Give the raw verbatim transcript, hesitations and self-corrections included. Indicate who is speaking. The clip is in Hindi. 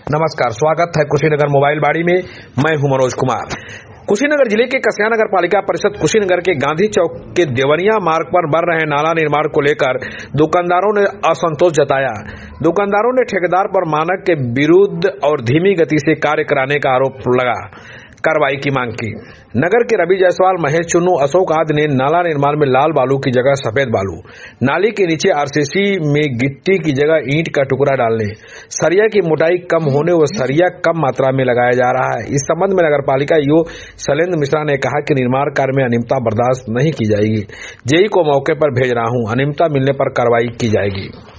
Speaker 1: नमस्कार, स्वागत है कुशीनगर मोबाइल बाड़ी में। मैं हूं मनोज कुमार। कुशीनगर जिले के कस्या नगर पालिका परिषद कुशीनगर के गांधी चौक के देवरिया मार्ग पर बन रहे नाला निर्माण को लेकर दुकानदारों ने असंतोष जताया। दुकानदारों ने ठेकेदार पर मानक के विरुद्ध और धीमी गति से कार्य कराने का आरोप लगा कार्रवाई की मांग की। नगर के रवि जायसवाल, महेश चुन्नू, अशोक आदि ने नाला निर्माण में लाल बालू की जगह सफेद बालू, नाली के नीचे आरसीसी में गिट्टी की जगह ईंट का टुकड़ा डालने, सरिया की मोटाई कम होने व सरिया कम मात्रा में लगाया जा रहा है। इस संबंध में नगर पालिका ईओ शैलेंद्र मिश्रा ने कहा कि निर्माण कार्य में अनियमितता बर्दाश्त नहीं की जाएगी। जेई को मौके पर भेज रहा हूं, अनियमितता मिलने पर कार्रवाई की जाएगी।